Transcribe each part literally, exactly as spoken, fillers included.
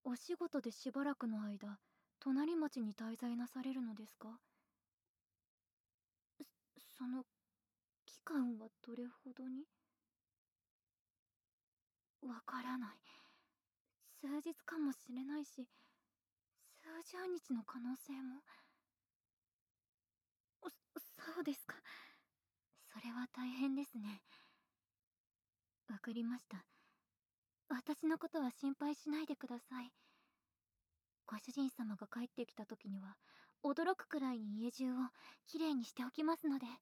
お仕事でしばらくの間、隣町に滞在なされるのですか？その期間はどれほどに？わからない。数日かもしれないし、数十日の可能性も。そそうですか。それは大変ですね。わかりました。私のことは心配しないでください。ご主人様が帰ってきた時には、驚くくらいに家中をきれいにしておきますので。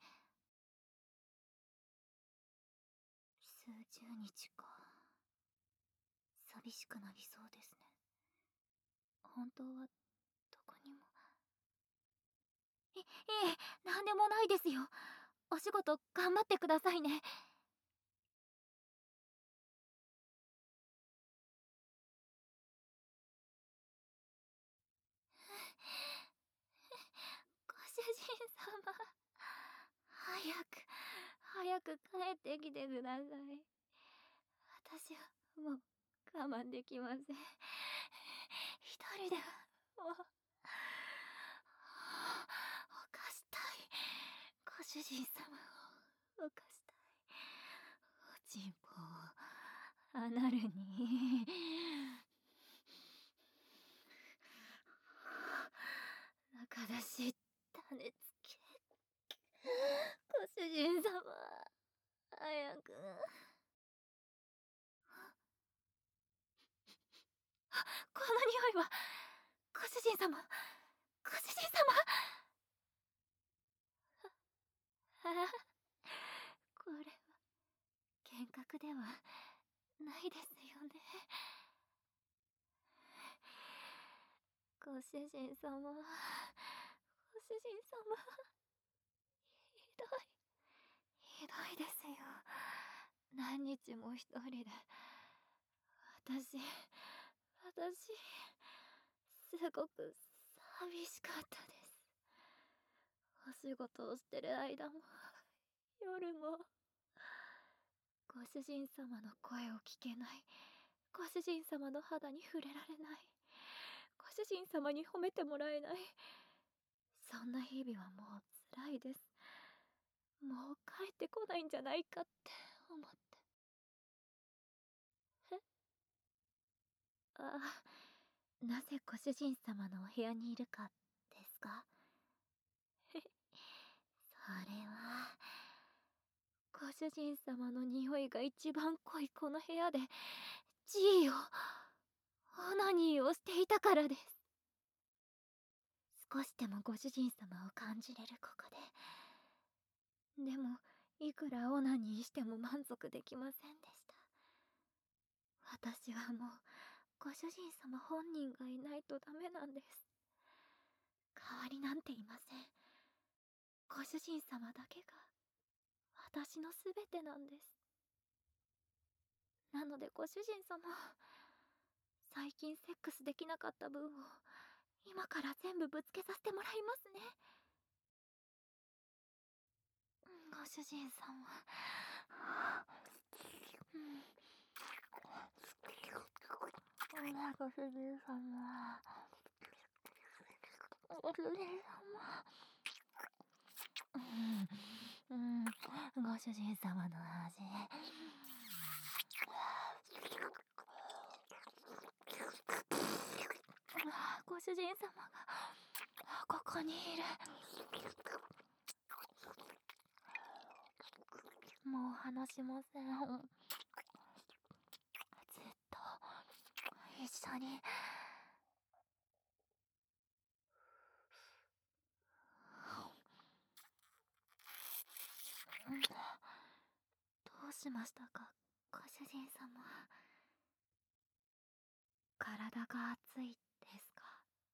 数十日か。寂しくなりそうですね。本当はどこにも。いいえ、なんでもないですよ。お仕事頑張ってくださいね。ご主人様、早く早く帰ってきてください。私はもう我慢できません。一人ではもう犯したい。ご主人様を犯したい。おちんぽをアナルに中出し種付け。ご主人様、早く。この匂いは。ご主人様、ご主人様。あ、これは幻覚ではないですよね。ご主人様、ご主人様、ひどい、ひどいですよ。何日も一人で。私、私、すごく寂しかったです。お仕事をしてる間も、夜も、ご主人様の声を聞けない。ご主人様の肌に触れられない。ご主人様に褒めてもらえない。そんな日々はもう辛いです。もう帰ってこないんじゃないかって思って。えあ、なぜご主人様のお部屋にいるかですか？それは、ご主人様の匂いが一番濃いこの部屋で、G を、オナニーをしていたからです。少しでもご主人様を感じれるここで。でも、いくらオナニーしても満足できませんでした。私はもう、ご主人様本人がいないとダメなんです。代わりなんていません。ご主人様だけが、私のすべてなんです。なのでご主人様、最近セックスできなかった分を、今から全部ぶつけさせてもらいますね。ご主人様。うん。ご主人様。ご主人様。うん、うん、ご主人様の味。ご主人様がここにいる。もう話しません。ずっと一緒に。どうしましたか、ご主人様。体が熱いですか？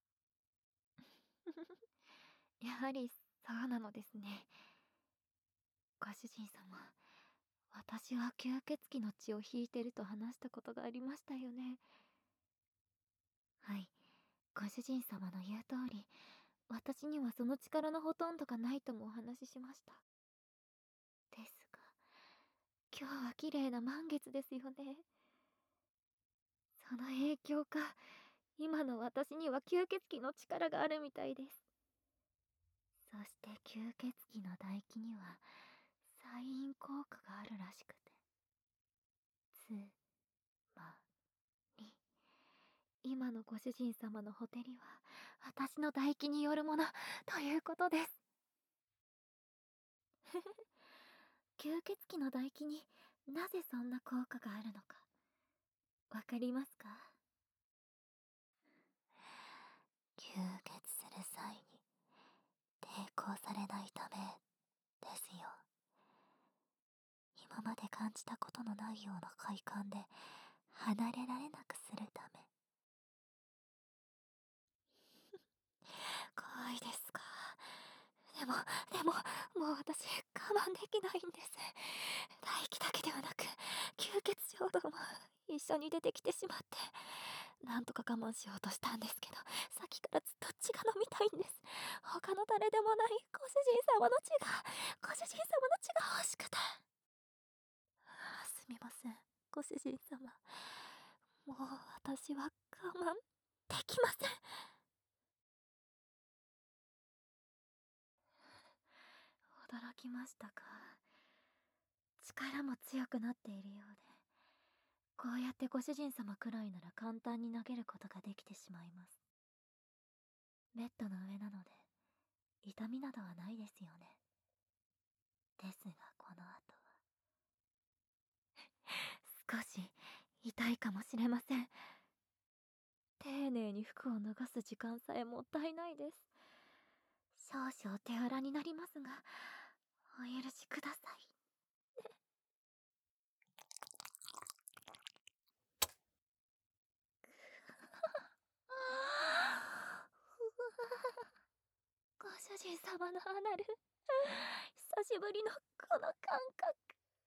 やはりそうなのですね。ご主人様、私は吸血鬼の血を引いてると話したことがありましたよね。はい、ご主人様の言う通り、私にはその力のほとんどがないともお話ししました。ですが、今日は綺麗な満月ですよね。その影響か、 今の私には吸血鬼の力があるみたいです。そして吸血鬼の唾液にはサイン効果があるらしくて、つまり今のご主人様のほてりは私の唾液によるものということです。吸血鬼の唾液になぜそんな効果があるのかわかりますか？吸血する際に抵抗されないためですよ。今まで感じたことのないような快感で離れられなくするため。怖いですか？でもでももう私我慢できないんです。唾液だけではなく吸血衝動も一緒に出てきてしまって、なんとか我慢しようとしたんですけど、さっきからずっと血が飲みたいんです。他の誰でもないご主人様の血がご主人様の血が欲しくて。あ、すみませんご主人様、もう私は我慢できません。驚きましたか？力も強くなっているようで、こうやってご主人様くらいなら簡単に投げることができてしまいます。ベッドの上なので痛みなどはないですよね。ですがこの後は少し痛いかもしれません。丁寧に服を脱がす時間さえもったいないです。少々手荒になりますがお許しください。ご主人様のアナル、久しぶりのこの感覚。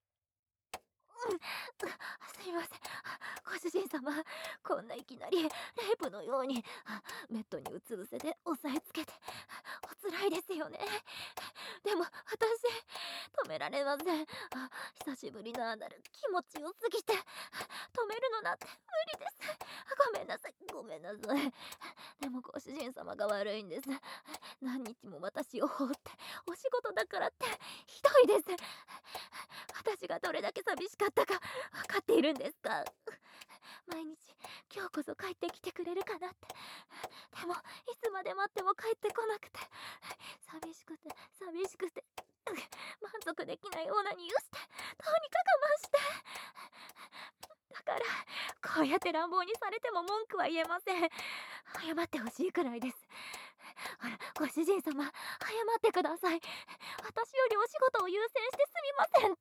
すみませんご主人様、こんないきなりレイプのようにベッドにうつ伏せで押さえつけておつらいですよね。でも私止められません。あ、久しぶりのアナル気持ちよすぎて止めるのなんて無理です。ごめんなさいごめんなさい。でもご主人様が悪いんです。何日も私を放ってお仕事だからってひどいです。私がどれだけ寂しかったか分かっているんですか？毎日今日こそ帰ってきてくれるかなって。でもいつまで待っても帰ってこなくて寂しくて寂しくて満足できないオナニーをしてどうにか我慢して。だからこうやって乱暴にされても文句は言えません。謝ってほしいくらいです。ほらご主人様謝ってください。私よりお仕事を優先してすみませんって。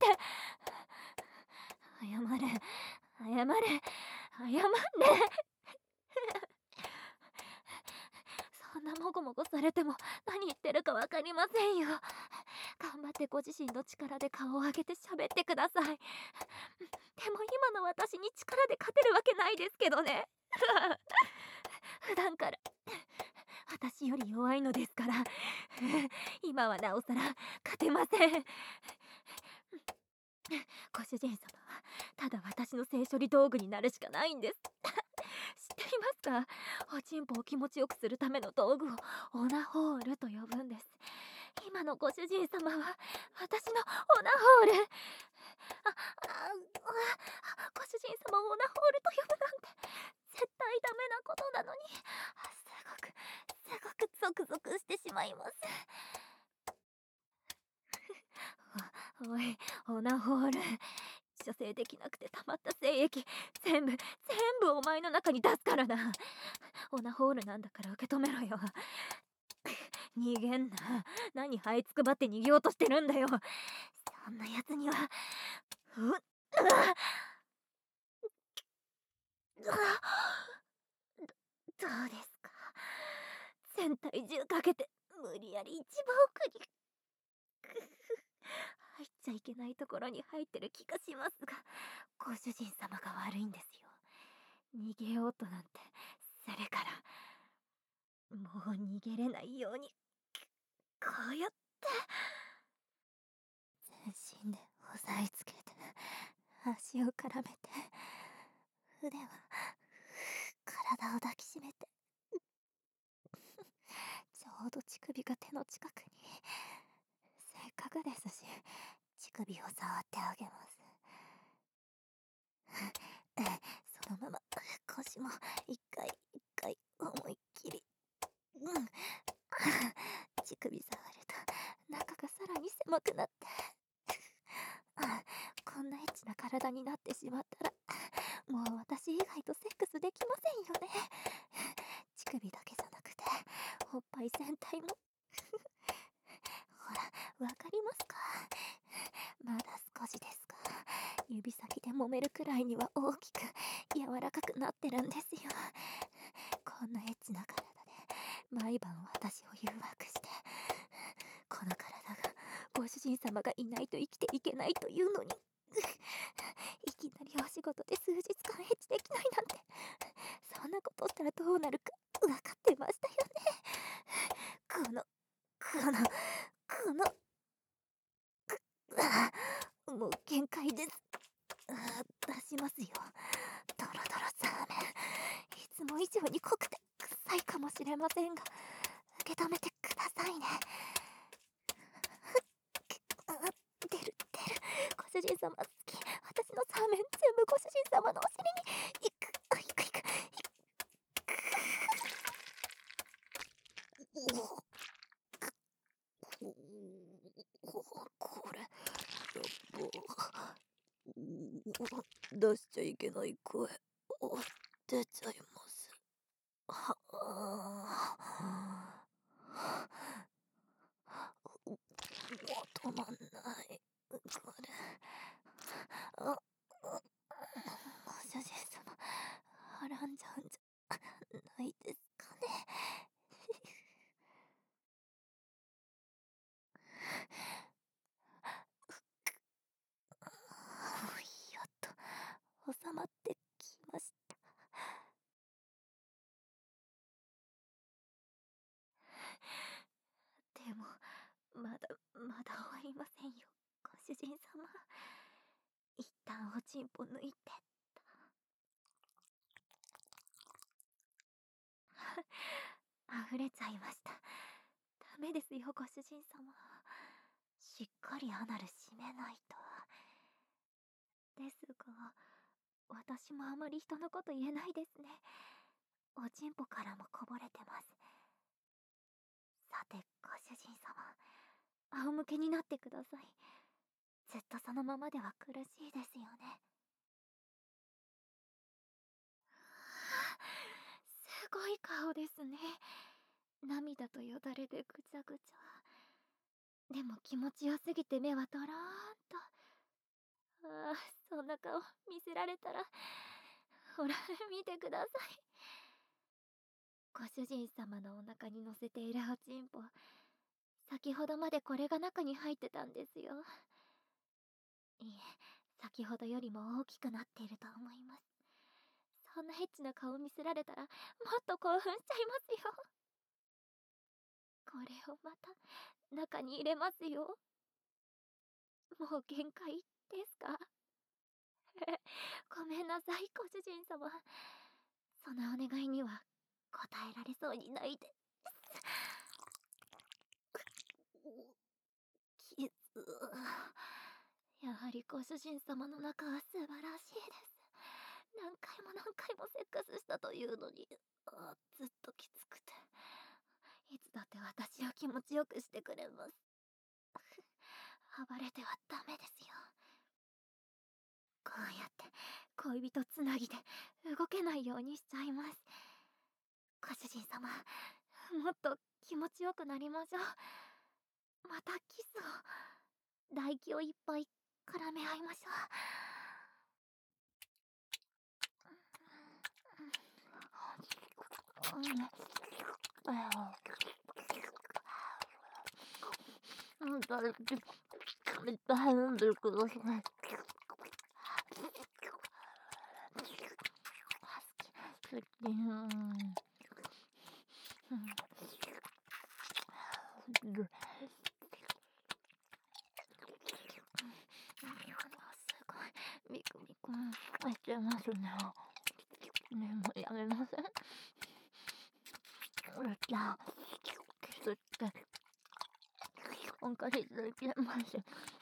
謝れ謝れ謝れそんなもごもごされても何言ってるか分かりませんよ。頑張ってご自身の力で顔を上げて喋ってください。でも今の私に力で勝てるわけないですけどね。普段から私より弱いのですから今はなおさら勝てません。ご主人様はただ私の性処理道具になるしかないんです。知っていますか？おちんぽを気持ちよくするための道具をオナホールと呼ぶんです。今のご主人様は私のオナホール。ああご主人様をオナホールと呼ぶなんて絶対ダメなことなのに、すごくすごくゾクゾクしてしまいます。おおいオナホール、射精できなくてたまった精液全部全部お前の中に出すからな。オナホールなんだから受け止めろよ。逃げんな。何這いつくばって逃げようとしてるんだよ。そんなやつにはううわどどうですか？全体重かけて無理やり一番奥に入っちゃいけないところに入ってる気がしますが、ご主人様が悪いんですよ。逃げようとなんてするからもう逃げれないようにこうやって全身で押さえつけて足を絡めて腕は体を抱きしめて、ちょうど乳首が手の近くに。せっかくですし、乳首を触ってあげます。そのまま腰も一回一回思いっきり。うん。乳首触ると中がさらに狭くなって、こんなエッチな体になってしまったら、もう私以外とセックスできませんよね。乳首だけじゃなくておっぱい全体も。ほら、わかりますか？まだ少しですが、指先で揉めるくらいには大きく柔らかくなってるんですよ。こんなエッチな体で毎晩私を誘惑して、この体がご主人様がいないと生きていけないというのに、いきなりお仕事で数日間エッチできないなんて、そんなことしたらどうなるか分かってましたよね。このこのこのああ、もう限界です。あ出しますよ。ドロドロサーメン。いつも以上に濃くて臭いかもしれませんが、受け止めてくださいね。あ出る出る。ご主人様好き。私のサーメン全部ご主人様のお尻にいく。あいくいくいく。おこれやっぱ出しちゃいけない声出ちゃいます。はあもう止まんない。これあご主人様はらんじゃうんじゃないですかね。やっと収まってきました。でもまだまだ終わりませんよ、ご主人様。一旦おちんぽ抜いて溢れちゃいました。ダメですよ、ご主人様。しっかりアナル閉めないと。ですが、私もあまり人のこと言えないですね。おちんぽからもこぼれてます。さて、ご主人様、仰向けになってください。ずっとそのままでは苦しいですよね。すごい顔ですね。涙とよだれでぐちゃぐちゃ。でも気持ちよすぎて目はドローンと。ああ、そんな顔見せられたら、ほら見てください。ご主人様のお腹に乗せているおちんぽ、先ほどまでこれが中に入ってたんですよ。いえ、先ほどよりも大きくなっていると思います。そんなエッチな顔見せられたらもっと興奮しちゃいますよ。これをまた中に入れますよ。もう限界ですか？ごめんなさい、ご主人様。そのお願いには答えられそうにないです。キス。やはりご主人様の中は素晴らしいです。何回も何回もセックスしたというのに、あずっときつくて、いつだって私を気持ちよくしてくれます。暴れてはダメですよ。こうやって恋人つなぎで動けないようにしちゃいます。ご主人様、もっと気持ちよくなりましょう。またキスを、唾液をいっぱい絡め合いましょう。うん。うん、だれめっちゃ飲んでるください。好き。うん。すごいミクミクしてますね。ねもうやめません。 あ、キスってお借りいただけます。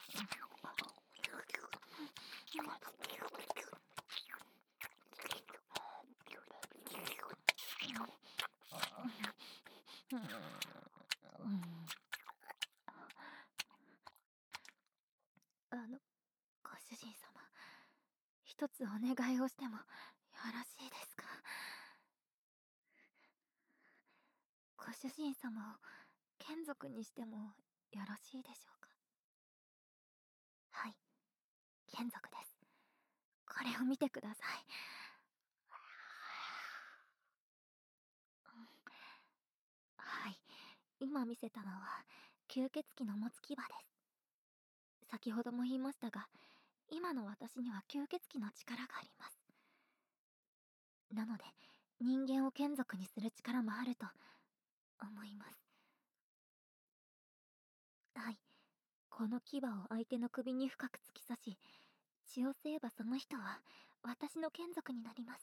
あの、ご主人様、一つお願いをしてもよろしいですか？ご主人様を眷属にしてもよろしいでしょうか？はい、眷属です。これを見てください。はい、今見せたのは吸血鬼の持つ牙です。先ほども言いましたが、今の私には吸血鬼の力があります。なので、人間を眷属にする力もあると思います。はい、この牙を相手の首に深く突き刺し、血を吸えばその人は私の眷属になります。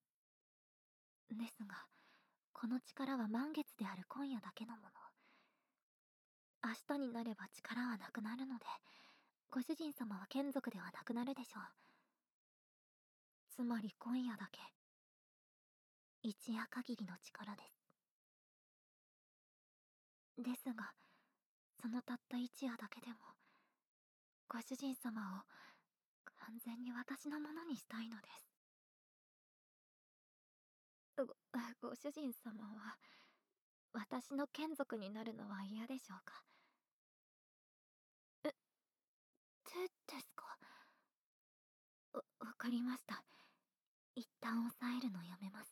ですが、この力は満月である今夜だけのもの。明日になれば力はなくなるので、ご主人様は眷属ではなくなるでしょう。つまり今夜だけ、一夜限りの力です。ですが、そのたった一夜だけでも、ご主人様を完全に私のものにしたいのです。ご、ご主人様は、私の眷属になるのは嫌でしょうか？え、手ですか？わ、わかりました。一旦抑えるのやめます。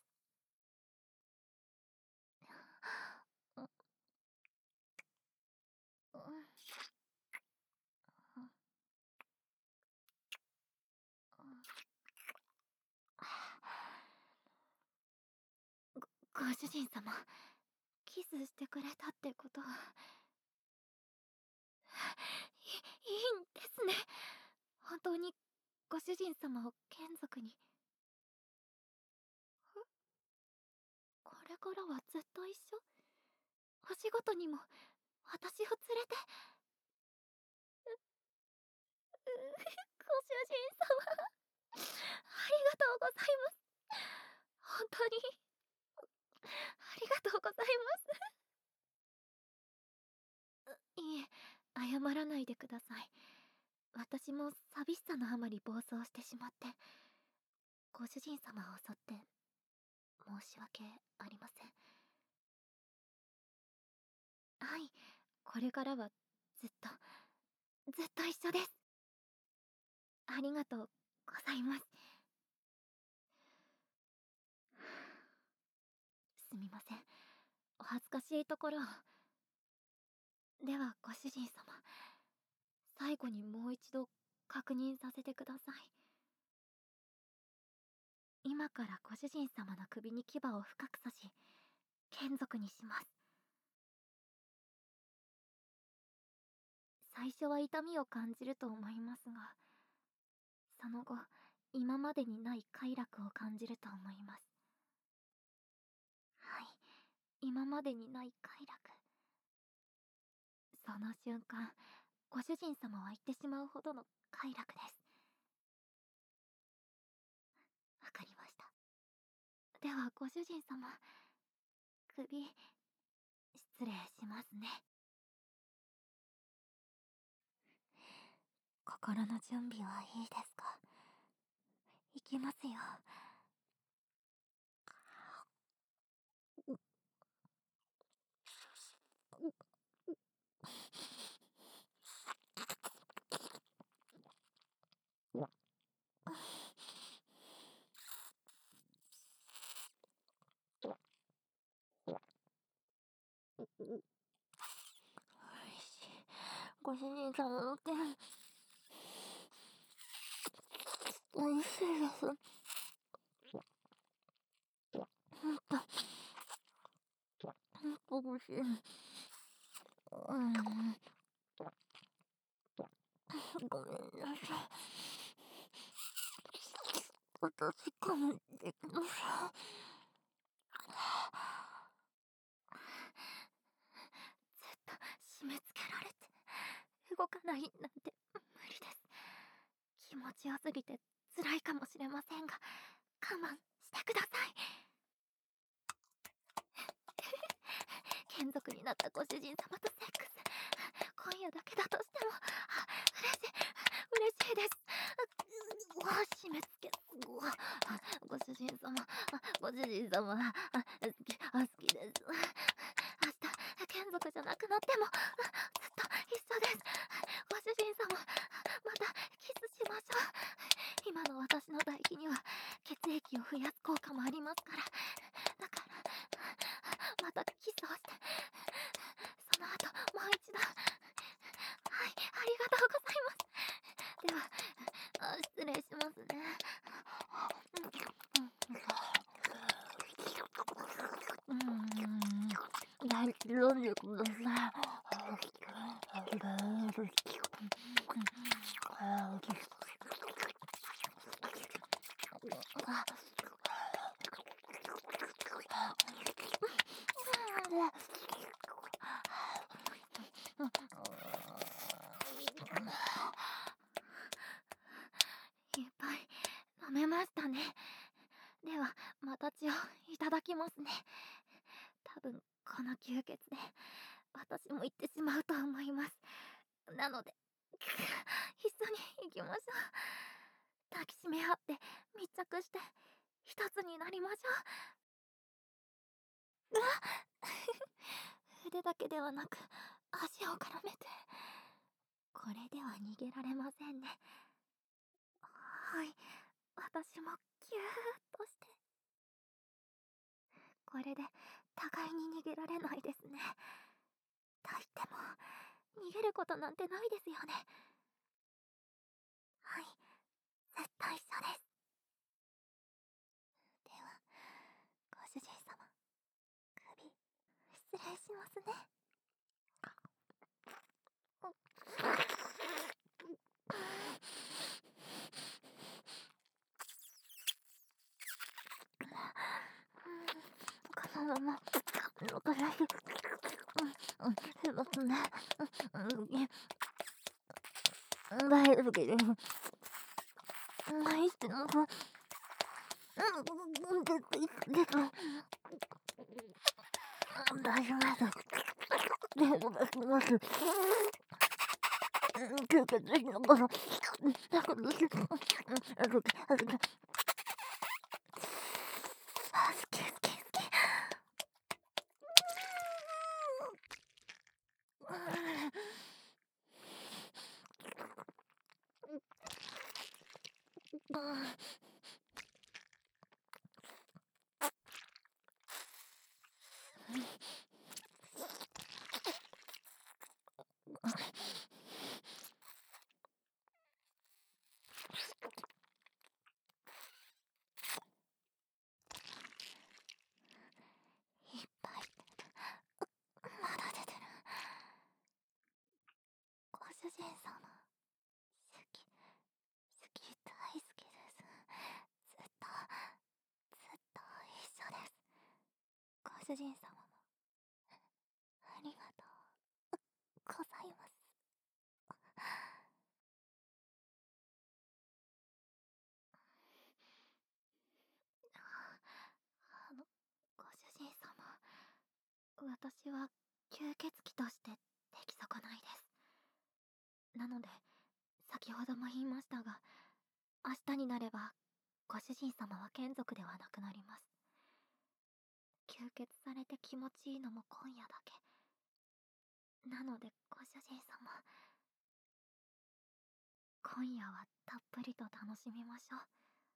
ご、ご主人様、キスしてくれたってことは、い、いいんですね。本当に、ご主人様を眷属に。これからはずっと一緒？お仕事にも、私を連れて。ご主人様、ありがとうございます。本当に、ありがとうございます。いえ、謝らないでください。私も寂しさのあまり暴走してしまって、ご主人様を襲って申し訳ありません。はい、これからはずっと、ずっと一緒です。ありがとうございます。すみません。お恥ずかしいところを。では、ご主人様、最後にもう一度確認させてください。今からご主人様の首に牙を深く刺し、眷属にします。最初は痛みを感じると思いますが、その後、今までにない快楽を感じると思います。はい、今までにない快楽。その瞬間、ご主人様は言ってしまうほどの快楽です。わかりました。では、ご主人様、首、失礼しますね。心の準備はいいですか？いきますよ。ご主人様の手、おいしいです。ほんと、ほんとおいしい。うん。ごめんなさい。私、我慢できません。 動かないなんて無理です。気持ちよすぎて辛いかもしれませんが、我慢してください。眷属になったご主人様とセックス、今夜だけだとしても嬉しい嬉しいです。うわ、締め付け、うわ、ご主人様、ご主人様、あ、好き、あ、好きです。明日眷属じゃなくなってもずっと一緒です。ご主人様、またキスしましょう。今の私の唾液には血液を増やす効果もありますから。だからまたキスをして、その後もう一度。はい、ありがとうございます。では、あ、失礼しますね。うーん、大気飲んでください。いっぱい飲めましたね。では、また血をいただきますね。多分、この吸血で、私も行ってしまうと思います。なので、一緒に行きましょう。抱きしめ合って密着して一つになりましょう。うわ腕だけではなく足を絡めて、これでは逃げられませんね。はい、私もギューッとして、これで互いに逃げられないですね。と言っても逃げることなんてないですよね。はい、ずっと一緒です。では、ご主人様、首失礼しますね。このまま残らせ、うん、しますね。うん、大好きです。大好きなの。うん、です、です。大丈夫です。でも出します。吸血しながら、だからし、好き、好き、好き、好き、好き。いっぱいまだ出てる。ご主人様、好き、好き、大好きです。ずっとずっと一緒です。ご主人様もありがとうございます。あの、ご主人様、私は吸血鬼として出来損ないです。なので、先ほども言いましたが、明日になればご主人様は眷属ではなくなります。吸血されて気持ちいいのも今夜だけ。なのでご主人様、今夜はたっぷりと楽しみましょう。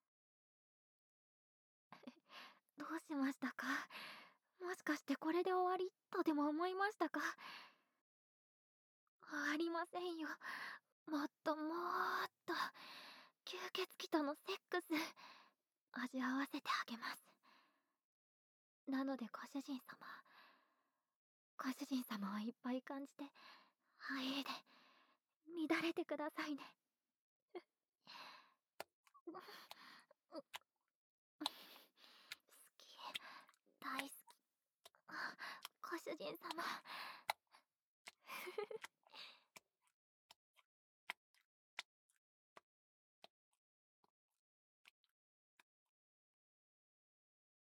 どうしましたか？もしかしてこれで終わりとでも思いましたか？終わりませんよ。もっともーっと吸血鬼とのセックス味わわせてあげます。なのでご主人様、ご主人様はいっぱい感じて、はいで乱れてくださいね。好き、大好き。ご主人様